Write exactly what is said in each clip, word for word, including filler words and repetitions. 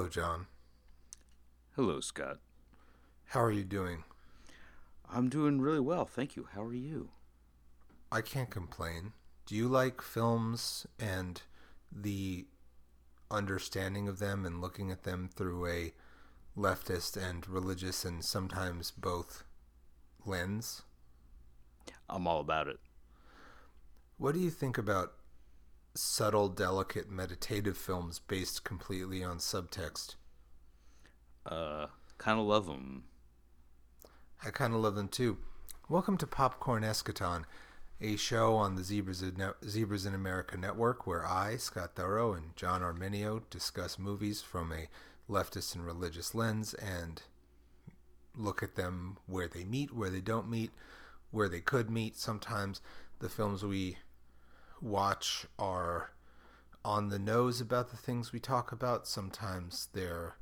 John. Hello, Scott. How are you doing? I'm doing really well, thank you. How are you? I can't complain. Do you like films and the understanding of them and looking at them through a leftist and religious and sometimes both lens? I'm all about it. What do you think about subtle, delicate, meditative films based completely on subtext? Uh, kind of love them. I kind of love them too. Welcome to Popcorn Eschaton, a show on the Zebras in, Zebras in America network where I, Scott Thorough, and John Arminio discuss movies from a leftist and religious lens and look at them where they meet, where they don't meet, where they could meet. Sometimes the films we watch are on the nose about the things we talk about. Sometimes they're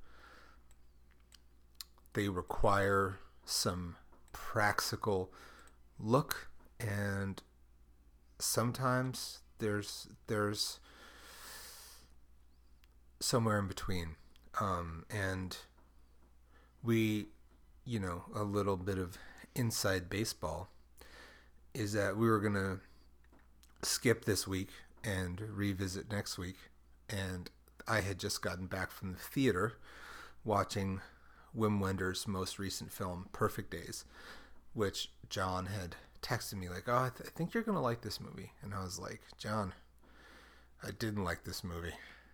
they require some practical look, and sometimes there's there's somewhere in between. Um, and we, you know, a little bit of inside baseball is that we were gonna skip this week and revisit next week, and I had just gotten back from the theater watching Wim Wenders' most recent film, Perfect Days, which John had texted me like, oh, I, th- I think you're going to like this movie. And I was like, John, I didn't like this movie.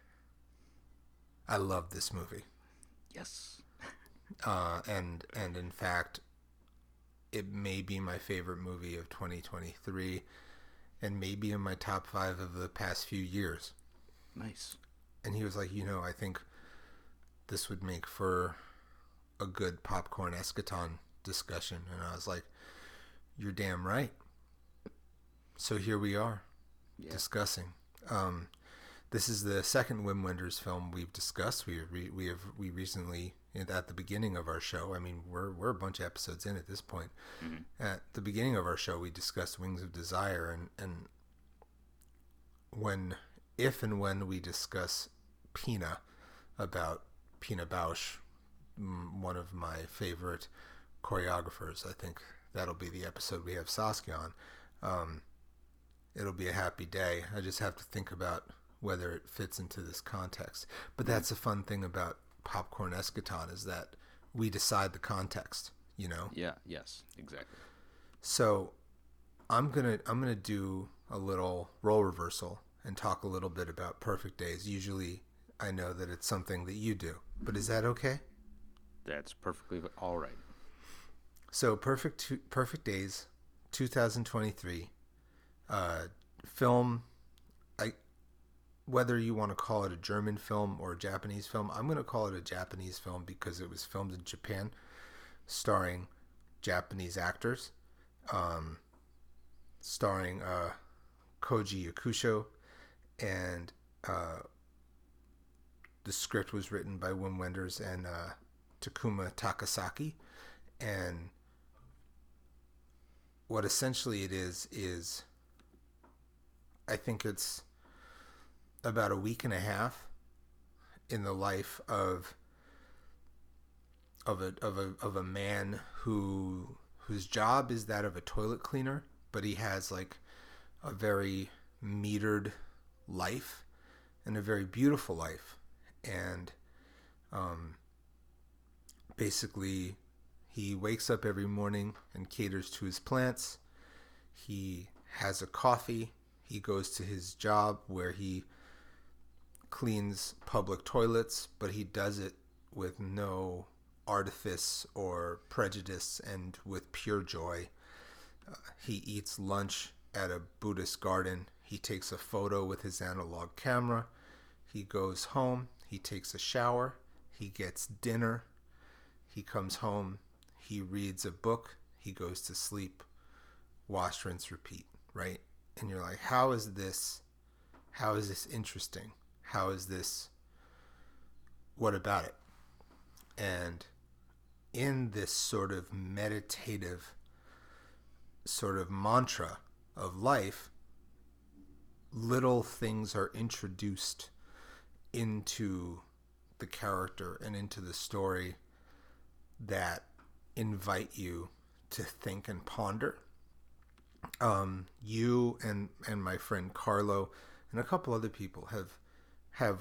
I love this movie. Yes. Uh, and, and in fact, it may be my favorite movie of twenty twenty-three and maybe in my top five of the past few years. Nice. And he was like, you know, I think this would make for a good popcorn eschaton discussion. And I was like, you're damn right. So here we are, yeah. discussing. Um, this is the second Wim Wenders film we've discussed. We re- we have we recently, at the beginning of our show, I mean, we're we're a bunch of episodes in at this point. Mm-hmm. At the beginning of our show, we discussed Wings of Desire, and and when, if and when we discuss Pina, about Pina Bausch, one of my favorite choreographers, I think that'll be the episode we have Saskia on. Um, it'll be a happy day. I just have to think about whether it fits into this context. But that's the fun thing about Popcorn Eschaton is that we decide the context, you know? Yeah, yes, exactly. So I'm gonna I'm gonna do a little role reversal and talk a little bit about Perfect Days. Usually I know that it's something that you do, but is that okay? That's perfectly all right. So Perfect Perfect Days, twenty twenty-three, uh, film. I whether you want to call it a German film or a Japanese film, I'm going to call it a Japanese film because it was filmed in Japan, starring Japanese actors, um, starring uh, Koji Yakusho, and uh, the script was written by Wim Wenders and uh, Takuma Takasaki, and what essentially it is is I think it's about a week and a half in the life of of a of a of a man who whose job is that of a toilet cleaner, but he has like a very metered life and a very beautiful life, and um basically he wakes up every morning and caters to his plants. He has a coffee. He goes to his job where he cleans public toilets, but he does it with no artifice or prejudice and with pure joy. Uh, he eats lunch at a Buddhist garden. He takes a photo with his analog camera. He goes home. He takes a shower. He gets dinner. He comes home. He reads a book. He goes to sleep. Wash, rinse, repeat, right? And you're like, how is this, how is this interesting? How is this, what about it? And in this sort of meditative sort of mantra of life, little things are introduced into the the character and into the story that invite you to think and ponder. Um, you and and my friend Carlo and a couple other people have have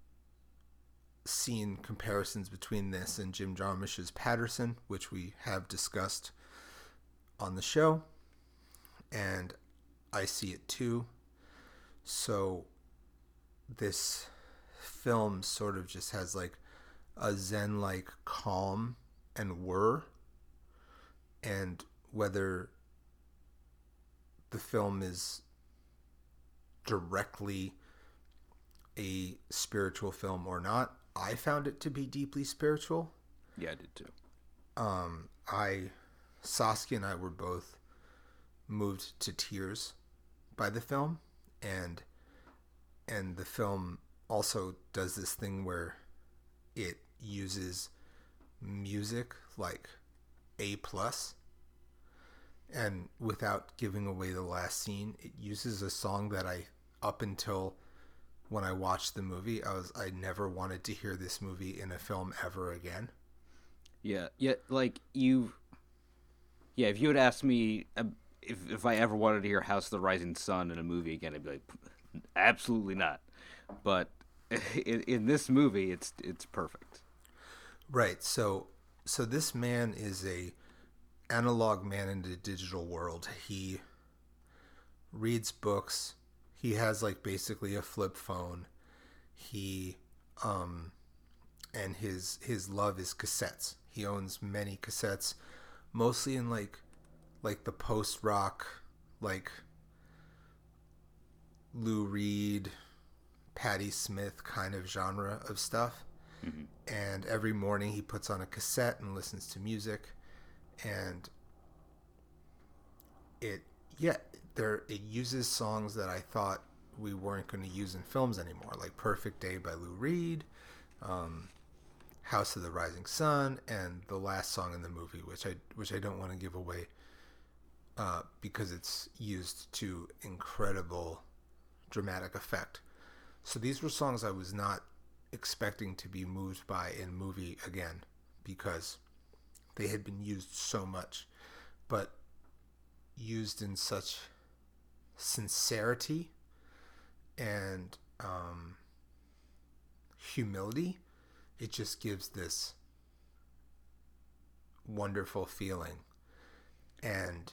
seen comparisons between this and Jim Jarmusch's Patterson, which we have discussed on the show, and I see it too. So this film sort of just has like a zen-like calm and whir, and whether the film is directly a spiritual film or not, I found it to be deeply spiritual. Yeah, I did too. Um, I, Saskia and I were both moved to tears by the film, and and the film also does this thing where it uses music like A plus, and without giving away the last scene, it uses a song that I, up until when I watched the movie, I was I never wanted to hear this movie in a film ever again. Yeah, yeah, like you. Yeah, if you had asked me uh, if if I ever wanted to hear "House of the Rising Sun" in a movie again, I'd be like, absolutely not. But in, in this movie, it's it's perfect. Right. So so this man is a analog man in the digital world. He reads books. He has like basically a flip phone. He um and his his love is cassettes. He owns many cassettes, mostly in like like the post rock, like Lou Reed, Patti Smith kind of genre of stuff. Mm-hmm. And every morning he puts on a cassette and listens to music, and it yeah there it uses songs that I thought we weren't going to use in films anymore, like Perfect Day by Lou Reed, um, House of the Rising Sun, and the last song in the movie, which I which I don't want to give away uh, because it's used to incredible dramatic effect. So these were songs I was not expecting to be moved by in movie again, because they had been used so much, but used in such sincerity and um, humility. It just gives this wonderful feeling. And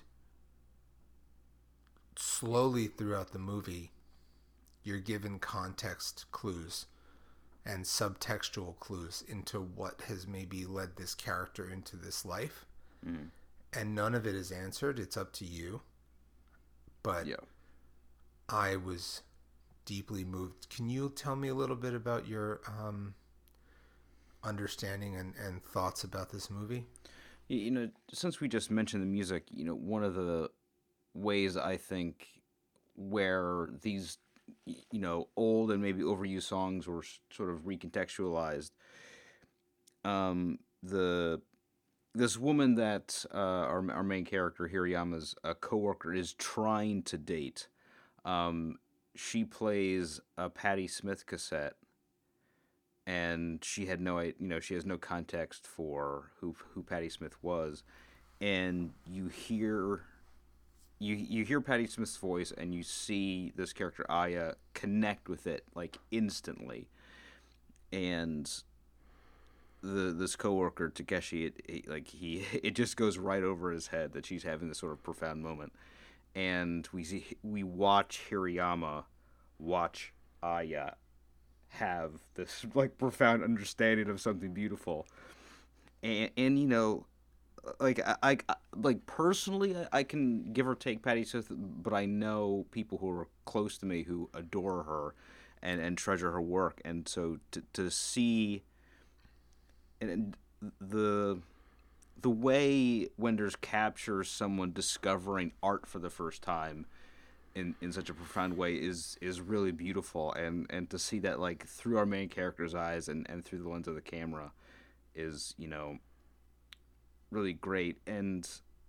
slowly throughout the movie, you're given context clues and subtextual clues into what has maybe led this character into this life. Mm. And none of it is answered. It's up to you. But yeah. I was deeply moved. Can you tell me a little bit about your um, understanding and, and thoughts about this movie? You know, since we just mentioned the music, you know, one of the ways I think where these, you know, old and maybe overused songs were sort of recontextualized. Um, the this woman that uh, our our main character Hirayama's a coworker is trying to date. Um, she plays a Patti Smith cassette, and she had no, you know, she has no context for who who Patti Smith was, and you hear. You you hear Patti Smith's voice, and you see this character Aya connect with it like instantly, and the this coworker Takeshi, it, it, like he it just goes right over his head that she's having this sort of profound moment, and we see we watch Hirayama watch Aya have this like profound understanding of something beautiful, and and you know. Like I, I like personally, I can give or take Patti Smith, but I know people who are close to me who adore her, and, and treasure her work, and so to to see, and the the way Wenders captures someone discovering art for the first time, in, in such a profound way is is really beautiful, and, and to see that like through our main character's eyes and, and through the lens of the camera, is you know. really great. And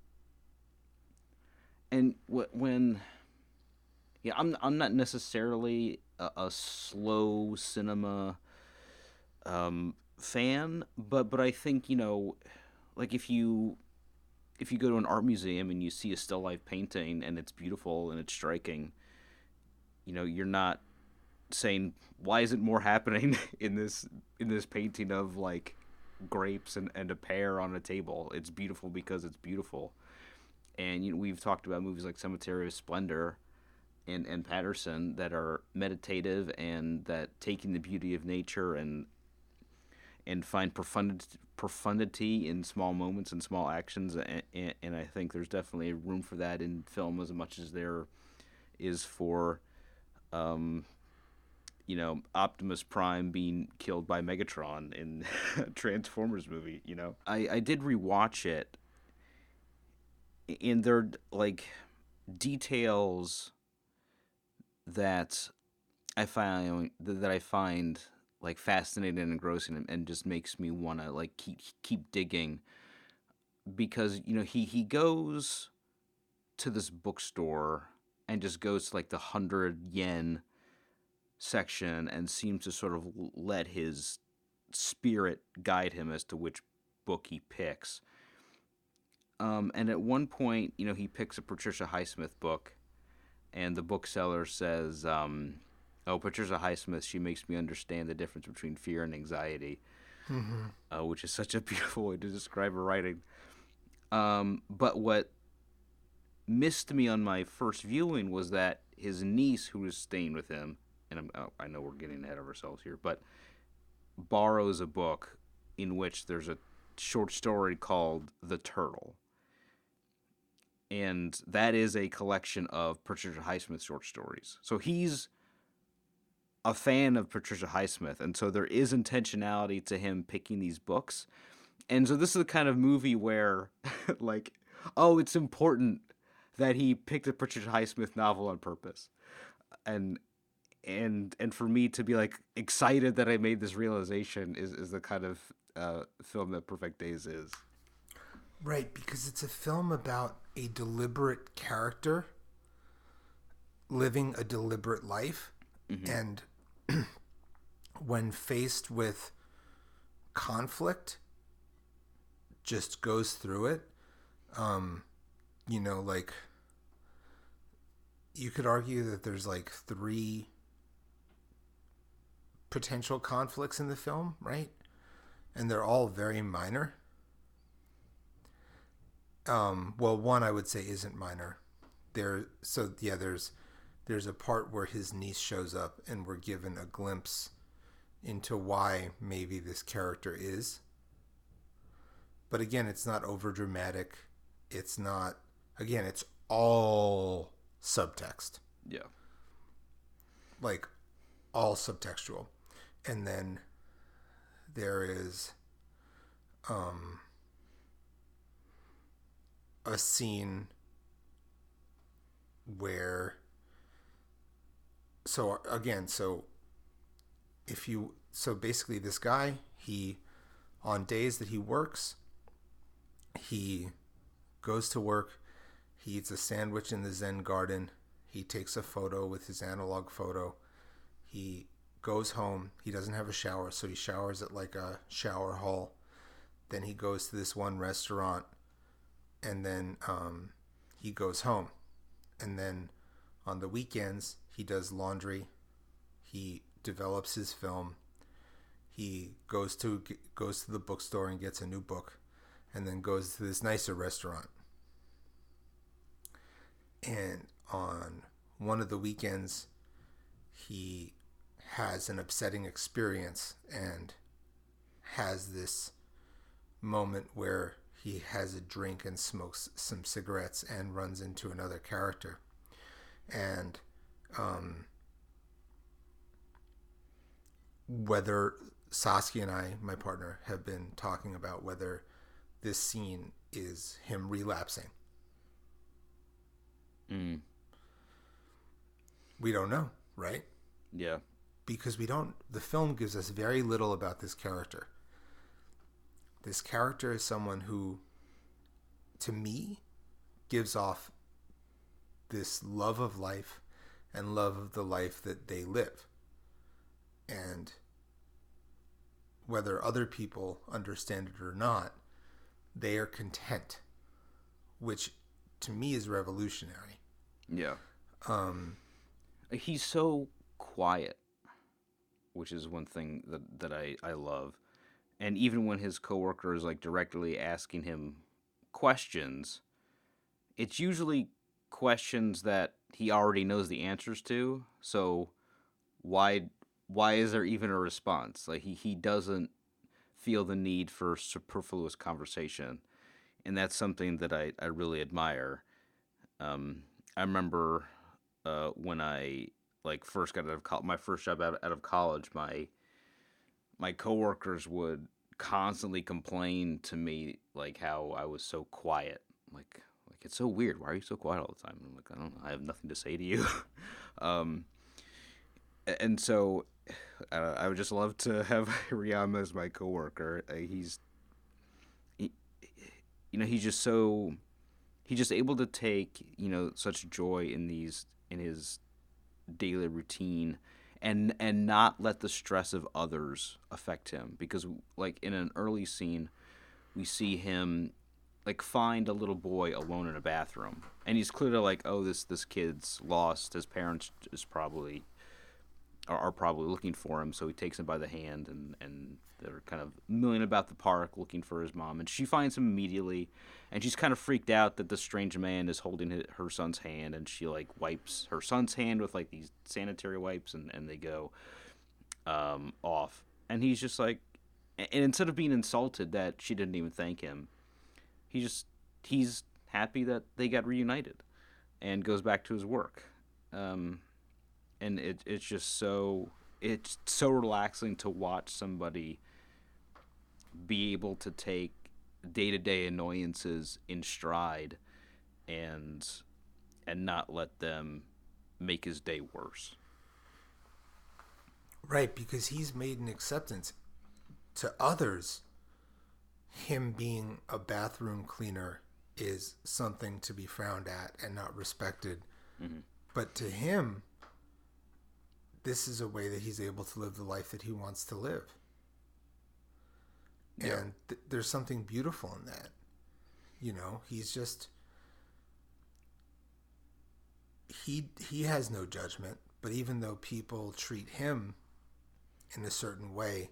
and when yeah I'm I'm not necessarily a, a slow cinema um, fan, but but I think you know, like if you if you go to an art museum and you see a still life painting and it's beautiful and it's striking, you know, you're not saying why isn't more happening in this in this painting of like grapes and, and a pear on a table. It's beautiful because it's beautiful. And you know, we've talked about movies like Cemetery of Splendor and, and Patterson that are meditative and that taking the beauty of nature and and find profundity, profundity in small moments and small actions. And, and, and I think there's definitely room for that in film as much as there is for, um, you know, Optimus Prime being killed by Megatron in Transformers movie. You know, I, I did rewatch it, and there are like details that I find that I find like fascinating and engrossing, and, and just makes me want to like keep keep digging, because you know he he goes to this bookstore and just goes to like the hundred yen section and seems to sort of let his spirit guide him as to which book he picks. Um, and at one point, you know, he picks a Patricia Highsmith book, and the bookseller says, um, "Oh, Patricia Highsmith, she makes me understand the difference between fear and anxiety," Mm-hmm. uh, which is such a beautiful way to describe her writing. Um, but what missed me on my first viewing was that his niece, who was staying with him, and I'm, oh, I know we're getting ahead of ourselves here, but borrows a book in which there's a short story called The Turtle. And that is a collection of Patricia Highsmith short stories. So he's a fan of Patricia Highsmith, and so there is intentionality to him picking these books. And so this is the kind of movie where, like, oh, it's important that he picked a Patricia Highsmith novel on purpose, and and and for me to be like excited that I made this realization is is the kind of uh, film that Perfect Days is. Right, because it's a film about a deliberate character living a deliberate life, Mm-hmm. and when faced with conflict, just goes through it. Um, you know, like you could argue that there's like three potential conflicts in the film, right? And they're all very minor. Um, well, one I would say isn't minor. There, so yeah, there's there's a part where his niece shows up, and we're given a glimpse into why maybe this character is. But again, it's not over dramatic. It's not. Again, it's all subtext, Yeah. like all subtextual, and then there is um, a scene where so again so if you so basically this guy, he on days that he works, he goes to work, he eats a sandwich in the Zen garden, he takes a photo with his analog photo, he goes home, he doesn't have a shower, so he showers at like a shower hall, then he goes to this one restaurant, and then um, he goes home, and then on the weekends he does laundry, he develops his film, he goes to goes to the bookstore and gets a new book, and then goes to this nicer restaurant. And on one of the weekends, he has an upsetting experience and has this moment where he has a drink and smokes some cigarettes and runs into another character. And um, whether Saskia and I, my partner, have been talking about whether this scene is him relapsing. Mm. We don't know, right? Yeah. Because we don't, the film gives us very little about this character. This character is someone who, to me, gives off this love of life and love of the life that they live. And whether other people understand it or not, they are content, which to me is revolutionary. Yeah. Um, He's so quiet, which is one thing that, that I, I love. And even when his coworker is like directly asking him questions, it's usually questions that he already knows the answers to. So why why is there even a response? Like he, he doesn't feel the need for superfluous conversation. And that's something that I, I really admire. Um, I remember uh, when I like first got out of co- my first job out, out of college, my my coworkers would constantly complain to me like how I was so quiet. Like like it's so weird. Why are you so quiet all the time? I'm like, I don't know. I have nothing to say to you. um, and so uh, I would just love to have Riyama as my coworker. Uh, he's he, you know he's just so he's just able to take you know such joy in these in his daily routine and and not let the stress of others affect him, because like in an early scene we see him like find a little boy alone in a bathroom, and he's clearly like, oh, this this kid's lost, his parents is probably are, are probably looking for him, so he takes him by the hand, and and they're kind of milling about the park looking for his mom, and she finds him immediately, and she's kind of freaked out that the strange man is holding his, her son's hand, and she like wipes her son's hand with like these sanitary wipes, and, and they go um, off, and he's just like, and instead of being insulted that she didn't even thank him, he just he's happy that they got reunited, and goes back to his work, um, and it it's just so it's so relaxing to watch somebody be able to take day to day annoyances in stride and and not let them make his day worse. right, because he's made an acceptance to others. Him being a bathroom cleaner is something to be frowned at and not respected. Mm-hmm. But to him, this is a way that he's able to live the life that he wants to live. Yeah. And th- there's something beautiful in that. You know, he's just he he has no judgment, but even though people treat him in a certain way,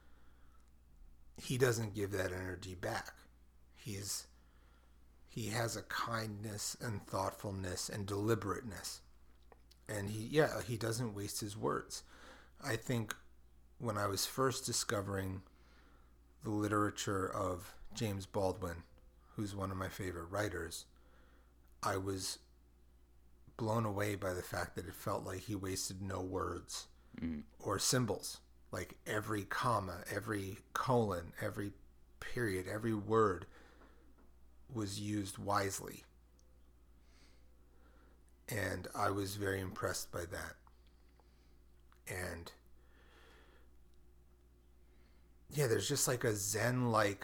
he doesn't give that energy back. He's he has a kindness and thoughtfulness and deliberateness. And he yeah, he doesn't waste his words. I think when I was first discovering the literature of James Baldwin, who's one of my favorite writers, I was blown away by the fact that it felt like he wasted no words Mm-hmm. or symbols. Like every comma, every colon, every period, every word was used wisely. And I was very impressed by that. And yeah, there's just like a Zen-like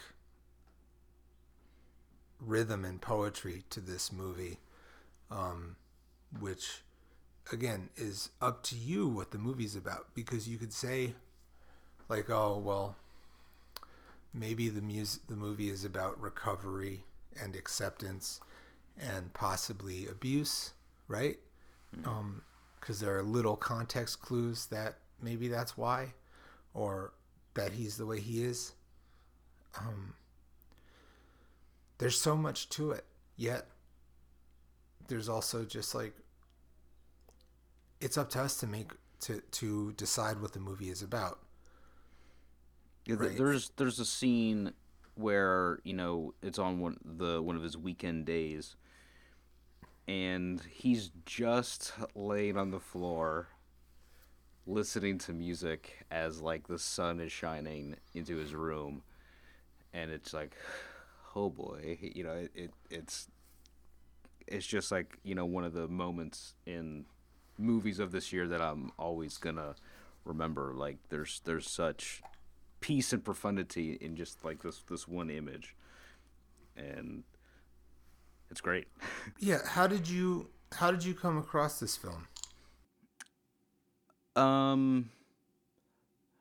rhythm and poetry to this movie, um, which, again, is up to you what the movie's about. Because you could say, like, oh, well, maybe the mus- the movie is about recovery and acceptance and possibly abuse, right? Mm-hmm. Um, because there are little context clues that maybe that's why, or that he's the way he is. Um, there's so much to it, yet there's also just like, it's up to us to make to to decide what the movie is about. Yeah, th- Right. there's there's a scene where you know it's on one the one of his weekend days, and he's just laying on the floor listening to music as like the sun is shining into his room, and it's like, oh boy, you know it, it it's it's just like you know one of the moments in movies of this year that I'm always gonna remember. Like there's there's such peace and profundity in just like this this one image, and it's great. Yeah. How did you how did you come across this film? um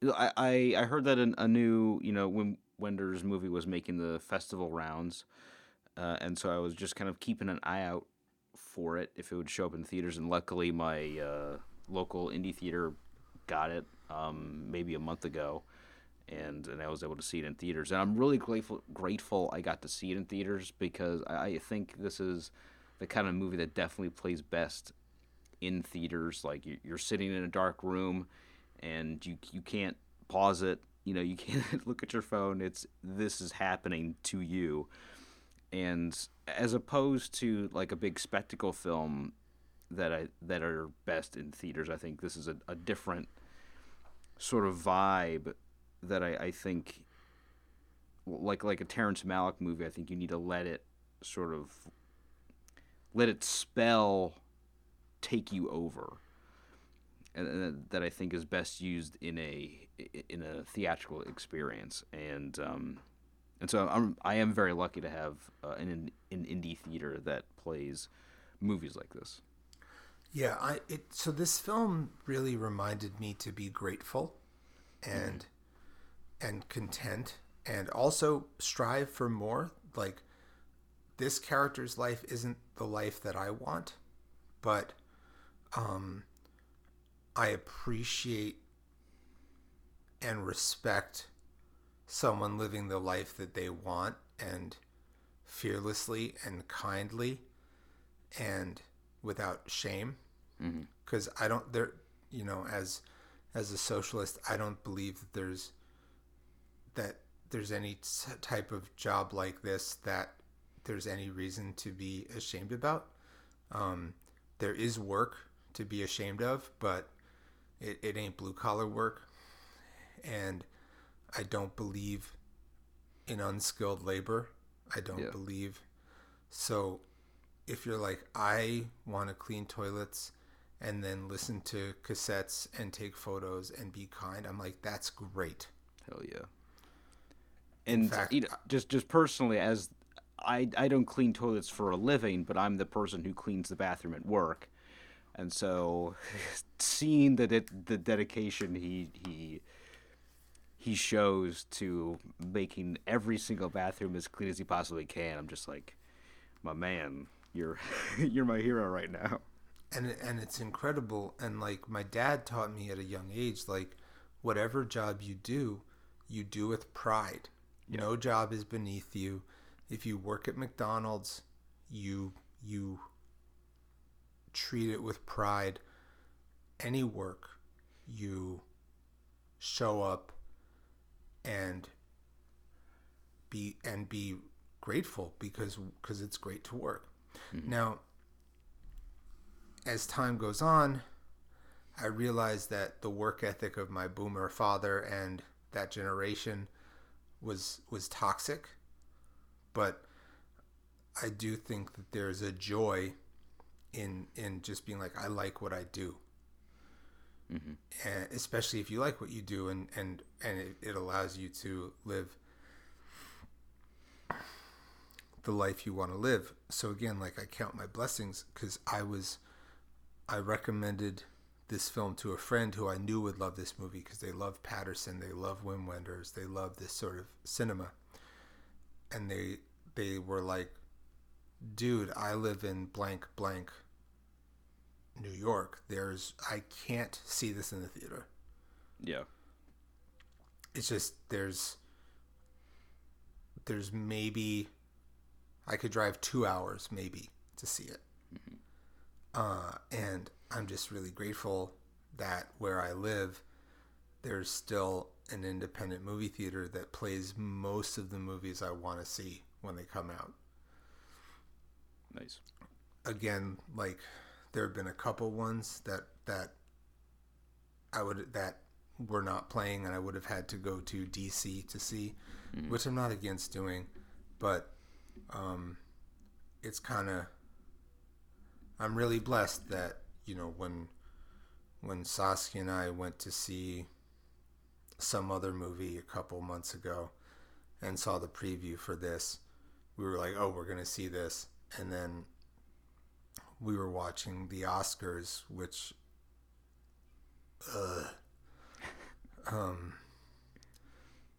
I I, I heard that an, a new you know Wim Wenders movie was making the festival rounds, uh, and so I was just kind of keeping an eye out for it if it would show up in theaters. And luckily, my uh, local indie theater got it um, maybe a month ago, and and I was able to see it in theaters. And I'm really grateful grateful I got to see it in theaters because I, I think this is the kind of movie that definitely plays best in theaters. Like you- you're sitting in a dark room, and you you can't pause it. You know, you can't look at your phone. It's this is happening to you, and as opposed to like a big spectacle film that I that are best in theaters, I think this is a, a different sort of vibe that I, I think like like a Terrence Malick movie. I think you need to let it sort of let it spell take you over, and, and that I think is best used in a in a theatrical experience. And um, and so I'm I am very lucky to have uh, an an indie theater that plays movies like this. Yeah, I it so this film really reminded me to be grateful and and content and also strive for more. Like this character's life isn't the life that I want, but um I appreciate and respect someone living the life that they want and fearlessly and kindly and without shame, Mm-hmm. because I don't there you know as as a socialist I don't believe that there's that there's any type of job like this that there's any reason to be ashamed about. Um, there is work to be ashamed of, but it, it ain't blue collar work. And I don't believe in unskilled labor. I don't Yeah. believe. So if you're like, I want to clean toilets and then listen to cassettes and take photos and be kind, I'm like, that's great. Hell yeah. In And fact, you know, just just personally, as I I don't clean toilets for a living, but I'm the person who cleans the bathroom at work, and so seeing the de- the dedication he he he shows to making every single bathroom as clean as he possibly can, I'm just like, my man, you're you're my hero right now. and it, and it's incredible. And like my dad taught me at a young age, like whatever job you do, you do with pride. Yeah. No job is beneath you. If you work at McDonald's, you you treat it with pride. Any work, you show up and be and be grateful because because it's great to work. Mm-hmm. Now, as time goes on, I realized that the work ethic of my boomer father and that generation was was toxic, but I do think that there's a joy in in just being like, I like what I do. Mm-hmm. And especially if you like what you do, and and and it, it allows you to live the life you want to live. So again, like I count my blessings because I was I recommended this film to a friend who I knew would love this movie because they love Patterson, they love Wim Wenders, they love this sort of cinema, and they they were like, dude, I live in blank blank New York. There's I can't see this in the theater. Yeah. It's just there's there's maybe I could drive two hours maybe to see it. Mm-hmm. Uh, and I'm just really grateful that where I live, there's still an independent movie theater that plays most of the movies I want to see when they come out. Nice. Again, like there have been a couple ones that that I would that were not playing, and I would have had to go to D C to see, mm-hmm. which I'm not against doing, but um, it's kind of I'm really blessed that you know when when Saskia and I went to see some other movie a couple months ago and saw the preview for this, we were like, oh, we're gonna see this, and then we were watching the Oscars, which uh, um,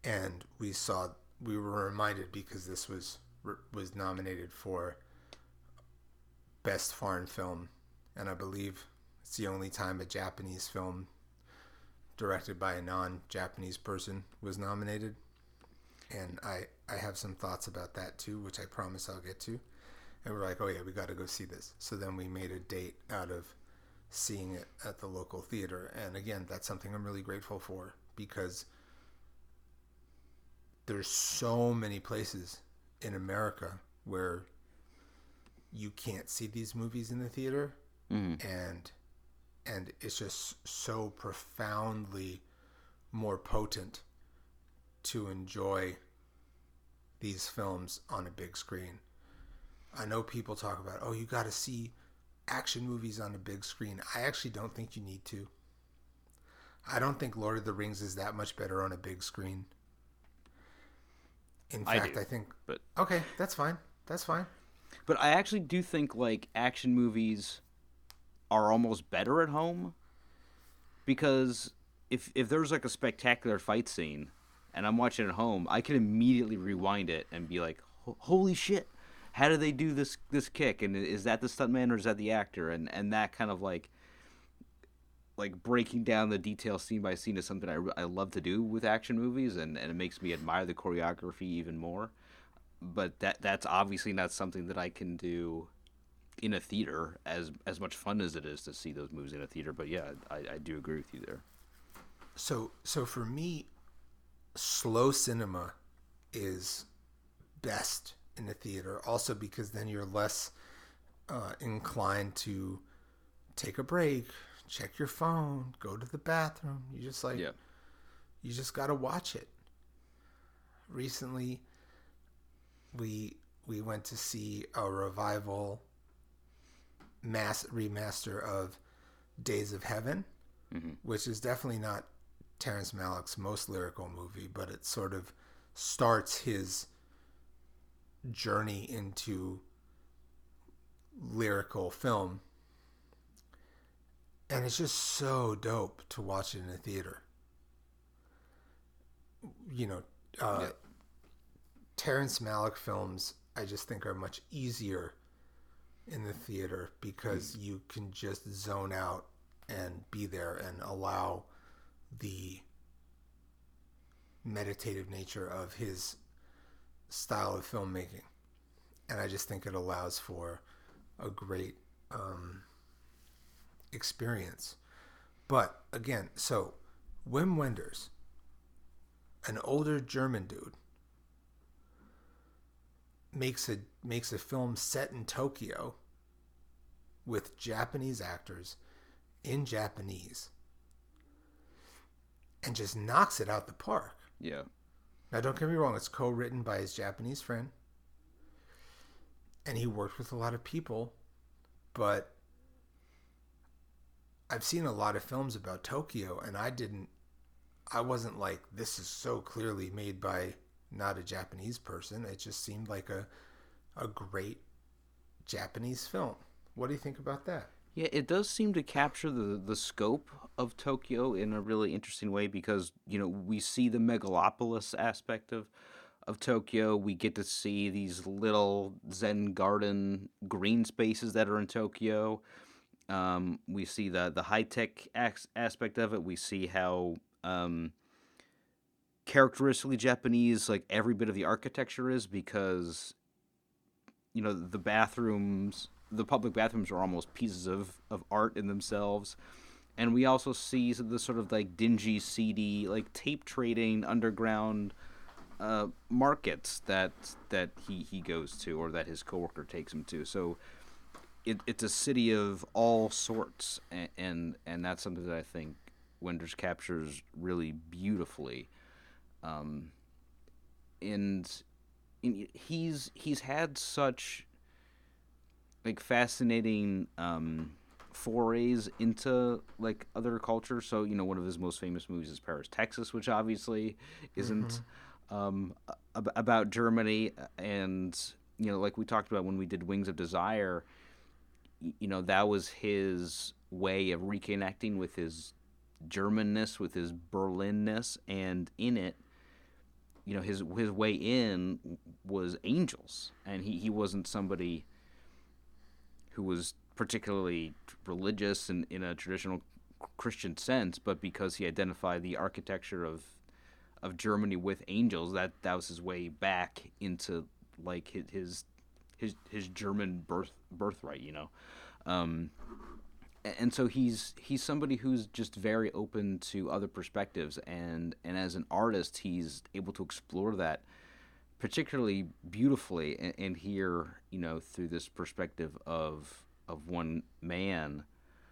and we saw we were reminded because this was was nominated for best foreign film, and I believe it's the only time a Japanese film directed by a non-Japanese person was nominated. And I I have some thoughts about that too, which I promise I'll get to. And we're like, oh yeah, we got to go see this. So then we made a date out of seeing it at the local theater. And again, that's something I'm really grateful for, because there's so many places in America where you can't see these movies in the theater. Mm-hmm. and and it's just so profoundly more potent to enjoy these films on a big screen. I know people talk about, oh, you got to see action movies on a big screen. I actually don't think you need to. I don't think Lord of the Rings is that much better on a big screen. In fact, I, do, I think... But okay, that's fine. That's fine. But I actually do think, like, action movies are almost better at home. Because if if there's, like, a spectacular fight scene and I'm watching it at home, I can immediately rewind it and be like, holy shit, how do they do this this kick? And is that the stuntman or is that the actor? And and that kind of, like, like breaking down the details scene by scene is something I, I love to do with action movies, and, and it makes me admire the choreography even more. But that that's obviously not something that I can do in a theater, as as much fun as it is to see those movies in a theater. But yeah, I, I do agree with you there. So so for me, slow cinema is best in the theater, also because then you're less uh, inclined to take a break, check your phone, go to the bathroom. You just like, yeah. you just got to watch it. Recently, we we went to see a revival mass remaster of Days of Heaven, mm-hmm. which is definitely not Terrence Malick's most lyrical movie, but it sort of starts his journey into lyrical film. And it's just so dope to watch it in a theater. You know, uh, yeah. Terrence Malick films, I just think, are much easier in the theater because mm. you can just zone out and be there and allow the meditative nature of his style of filmmaking. And I just think it allows for a great um, experience. But again, so Wim Wenders, an older German dude, makes a makes a film set in Tokyo with Japanese actors in Japanese and just knocks it out the park. Yeah. Now, don't get me wrong, it's co-written by his Japanese friend, and he worked with a lot of people, but I've seen a lot of films about Tokyo, and I didn't I wasn't like, this is so clearly made by not a Japanese person. It just seemed like a a great Japanese film. What do you think about that? Yeah, it does seem to capture the, the scope of Tokyo in a really interesting way because, you know, we see the megalopolis aspect of, of Tokyo. We get to see these little Zen garden green spaces that are in Tokyo. Um, we see the, the high-tech as- aspect of it. We see how um, characteristically Japanese, like, every bit of the architecture is because, you know, the bathrooms... the public bathrooms are almost pieces of, of art in themselves. And we also see the sort of like dingy, seedy, like tape trading underground uh, markets that that he, he goes to or that his coworker takes him to. So it, it's a city of all sorts. And, and, and that's something that I think Wenders captures really beautifully. Um, and, and he's he's had such... like fascinating um, forays into like other cultures. So, you know, one of his most famous movies is Paris, Texas, which obviously isn't mm-hmm. um, ab- about Germany. And, you know, like we talked about when we did Wings of Desire, you know, that was his way of reconnecting with his Germanness, with his Berlinness. And in it, you know, his his way in was angels, and he, he wasn't somebody who was particularly religious in, in a traditional Christian sense, but because he identified the architecture of of Germany with angels, that that was his way back into like his his his, his German birth birthright, you know. Um, and so he's he's somebody who's just very open to other perspectives, and and as an artist, he's able to explore that particularly beautifully, and, and here, you know, through this perspective of of one man.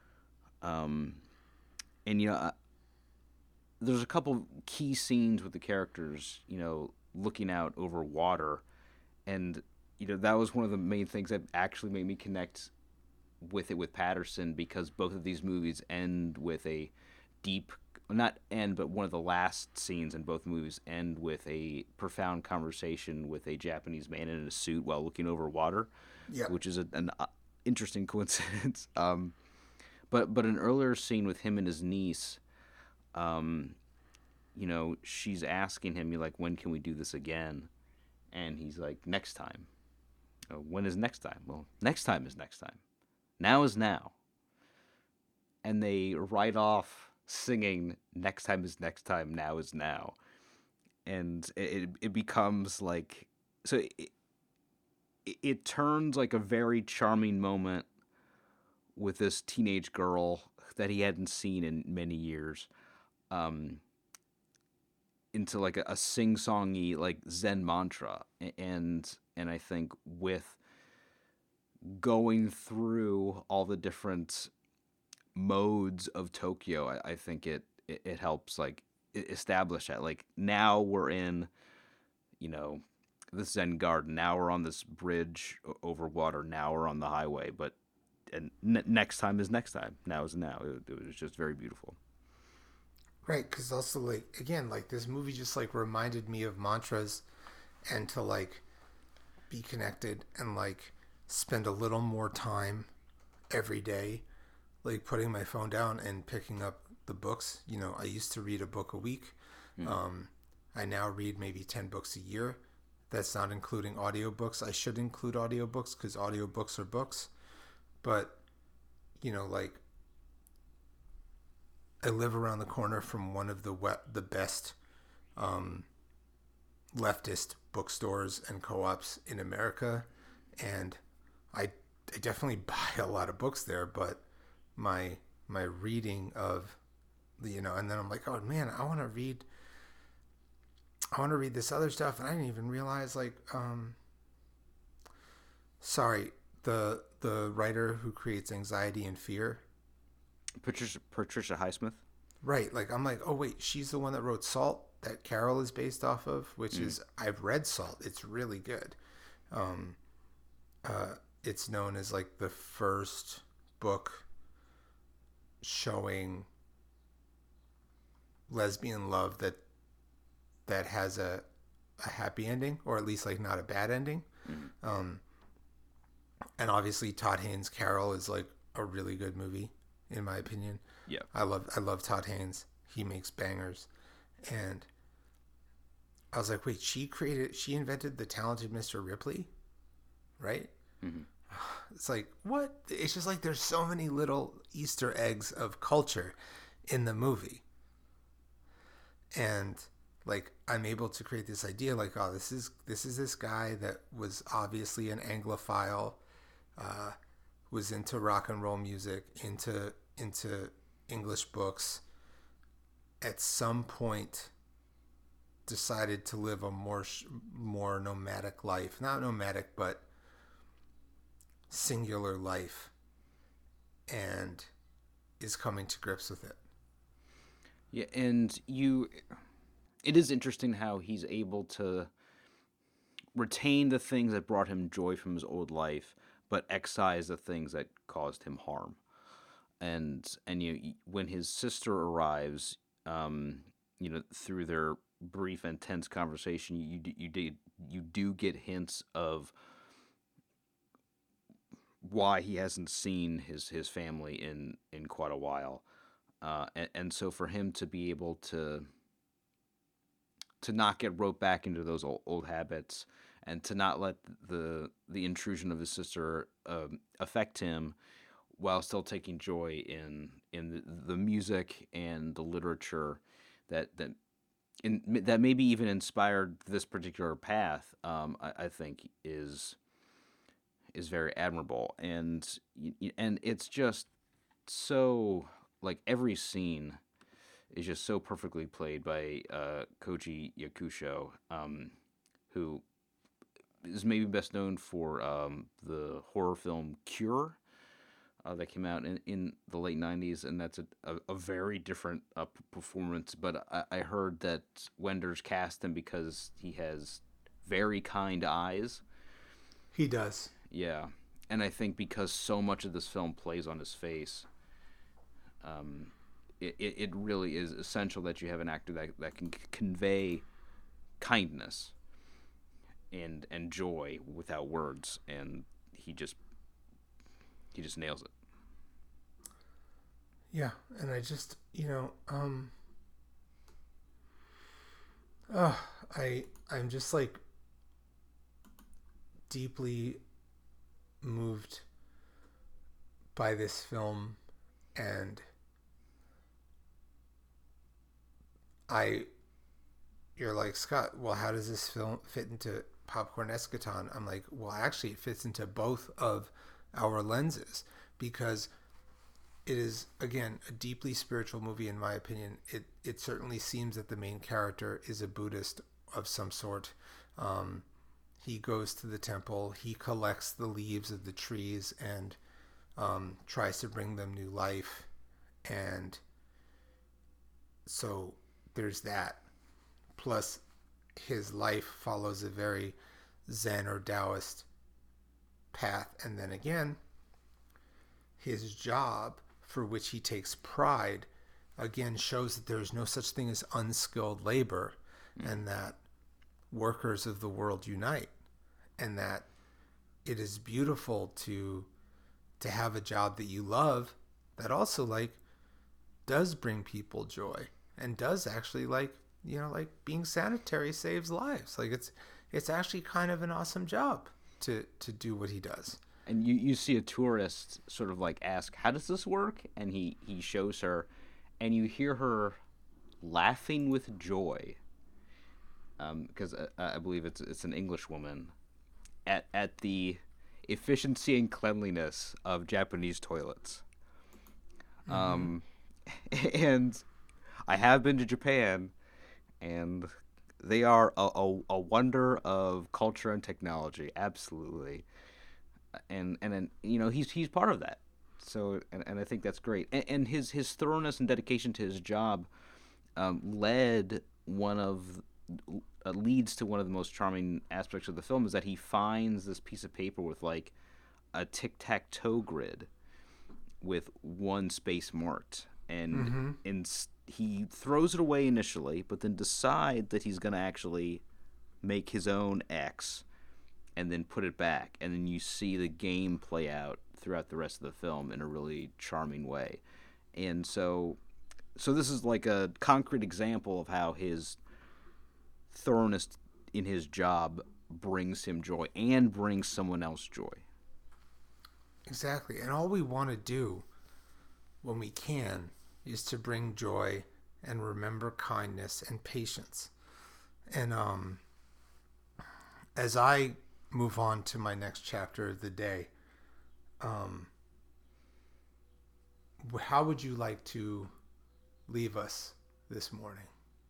Um, and you know, uh, there's a couple key scenes with the characters, you know, looking out over water, and you know that was one of the main things that actually made me connect with it with Patterson, because both of these movies end with a deep, not end, but one of the last scenes in both movies end with a profound conversation with a Japanese man in a suit while looking over water, Yeah. which is a, an uh, interesting coincidence. Um, but but an earlier scene with him and his niece, um, you know, she's asking him, you're like, when can we do this again? And he's like, next time. Uh, when is next time? Well, next time is next time. Now is now. And they write off singing next time is next time, now is now. And it, it becomes like, so it, it, it turns like a very charming moment with this teenage girl that he hadn't seen in many years, um, into like a, a sing-songy like Zen mantra. And and I think with going through all the different modes of Tokyo, I, I think it, it it helps like establish that like now we're in, you know, the Zen garden. Now we're on this bridge over water. Now we're on the highway. But and n- next time is next time. Now is now. It, it was just very beautiful. Right, because also, like, again, like, this movie just, like, reminded me of mantras, and to, like, be connected and, like, spend a little more time every day, like, putting my phone down and picking up the books. You know, I used to read a book a week. Mm. Um, I now read maybe ten books a year. That's not including audiobooks. I should include audiobooks because audiobooks are books. But, you know, like, I live around the corner from one of the we- the best um, leftist bookstores and co-ops in America, and I, I definitely buy a lot of books there. But my my reading of the, you know, and then I'm like, oh man, I want to read. I want to read this other stuff, and I didn't even realize, like, um, sorry, the the writer who creates Anxiety and Fear. Patricia Patricia Highsmith. Right, like I'm like, oh wait, she's the one that wrote Salt that Carol is based off of, which mm. is, I've read Salt. It's really good. Um, uh, it's known as like the first book showing lesbian love that that has a a happy ending, or at least like not a bad ending. Mm. Um, and obviously Todd Haynes' Carol is like a really good movie, in my opinion. Yeah, I love I love Todd Haynes. He makes bangers, and I was like, wait, she created, she invented the talented Mister Ripley, right? Mm-hmm. It's like, what? It's just like there's so many little Easter eggs of culture in the movie, and like I'm able to create this idea, like, oh, this is this is this guy that was obviously an Anglophile, uh, was into rock and roll music, into into English books, at some point decided to live a more more nomadic life. Not nomadic, but singular life, and is coming to grips with it. Yeah, and you, it is interesting how he's able to retain the things that brought him joy from his old life, but excise the things that caused him harm. And and you, when his sister arrives, um, you know, through their brief and tense conversation, you you did you do get hints of why he hasn't seen his, his family in, in quite a while, uh, and, and so for him to be able to to not get roped back into those old, old habits, and to not let the the intrusion of his sister um, affect him, while still taking joy in in the, the music and the literature that that in, that maybe even inspired this particular path. Um, I, I think is is very admirable, and and it's just so, like, every scene is just so perfectly played by uh, Koji Yakusho, um, who is maybe best known for um, the horror film Cure uh, that came out in, in the late nineties, and that's a, a, a very different uh, performance. But I, I heard that Wenders cast him because he has very kind eyes. He does. Yeah. And I think because so much of this film plays on his face, um, it, it, it really is essential that you have an actor that, that can convey kindness and and joy without words, and he just he just nails it. Yeah, and I just, you know, um uh, I I'm just like deeply moved by this film, and I you're like, Scott, well, how does this film fit into Popcorn Eschaton? I'm like, well, actually it fits into both of our lenses, because it is, again, a deeply spiritual movie in my opinion. It it certainly seems that the main character is a Buddhist of some sort. Um, he goes to the temple, he collects the leaves of the trees and um, tries to bring them new life. And so there's that. Plus, his life follows a very Zen or Taoist path. And then again, his job, for which he takes pride, again shows that there is no such thing as unskilled labor, mm. and that workers of the world unite, and that it is beautiful to to have a job that you love that also, like, does bring people joy and does actually, like, you know, like being sanitary saves lives. Like, it's it's actually kind of an awesome job to to do what he does. And you, you see a tourist sort of like ask, how does this work? And he, he shows her, and you hear her laughing with joy, um, because I, I believe it's it's an English woman, at at the efficiency and cleanliness of Japanese toilets. Mm-hmm. Um, and I have been to Japan, and they are a, a, a wonder of culture and technology, absolutely. And and then, you know, he's he's part of that, so and, and I think that's great. And, and his his thoroughness and dedication to his job um, led one of uh, leads to one of the most charming aspects of the film, is that he finds this piece of paper with like a tic-tac-toe grid with one space marked, and mm-hmm. and he throws it away initially, but then decide that he's going to actually make his own X and then put it back, and then you see the game play out throughout the rest of the film in a really charming way. And so so this is like a concrete example of how his thoroughness in his job brings him joy and brings someone else joy. Exactly. And all we want to do when we can is to bring joy and remember kindness and patience. And um as I move on to my next chapter of the day, um, how would you like to leave us this morning?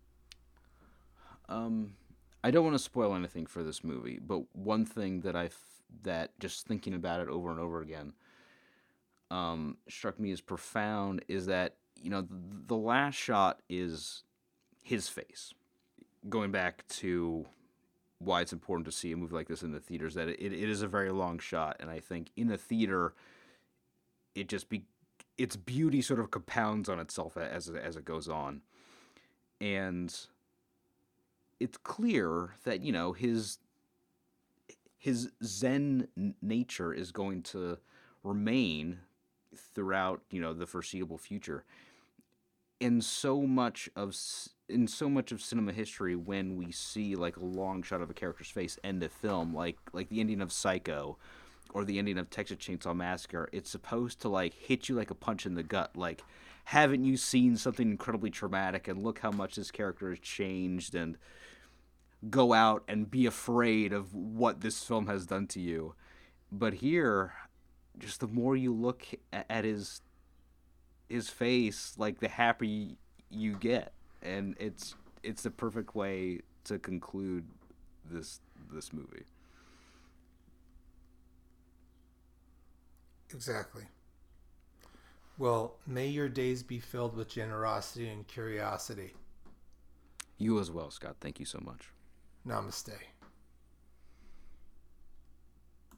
Um, I don't want to spoil anything for this movie, but one thing that I that just thinking about it over and over again um, struck me as profound is that, you know, the, the last shot is his face. Going back to why it's important to see a movie like this in the theaters, that it, it is a very long shot, and I think in a theater it just be its beauty sort of compounds on itself as as it goes on. And it's clear that, you know, his his Zen nature is going to remain throughout, you know, the foreseeable future. And so much of in so much of cinema history, when we see like a long shot of a character's face end a film, like like the ending of Psycho or the ending of Texas Chainsaw Massacre, it's supposed to like hit you like a punch in the gut. Like, haven't you seen something incredibly traumatic, and look how much this character has changed, and go out and be afraid of what this film has done to you. But here, just the more you look at his his face, like the happier you get, and it's it's the perfect way to conclude this this movie. Exactly. Well, may your days be filled with generosity and curiosity. You as well, Scott. Thank you so much. Namaste.